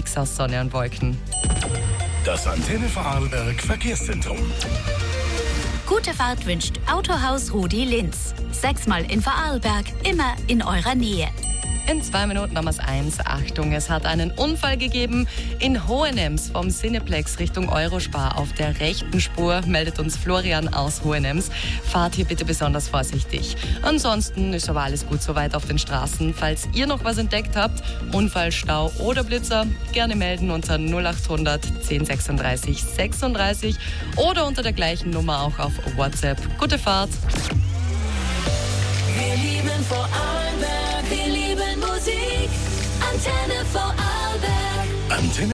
Mix aus Sonne und Wolken. Das Antenne Vorarlberg Verkehrszentrum. Gute Fahrt wünscht Autohaus Rudi Linz. 6-mal in Vorarlberg, immer in eurer Nähe. In 2 Minuten haben wir es 1. Achtung, es hat einen Unfall gegeben in Hohenems vom Cineplex Richtung Eurospar auf der rechten Spur, meldet uns Florian aus Hohenems. Fahrt hier bitte besonders vorsichtig. Ansonsten ist aber alles gut soweit auf den Straßen. Falls ihr noch was entdeckt habt, Unfall, Stau oder Blitzer, gerne melden unter 0800 1036 36 oder unter der gleichen Nummer auch auf WhatsApp. Gute Fahrt! Wir lieben Vorarlberg, wir lieben Musik, Antenne Vorarlberg.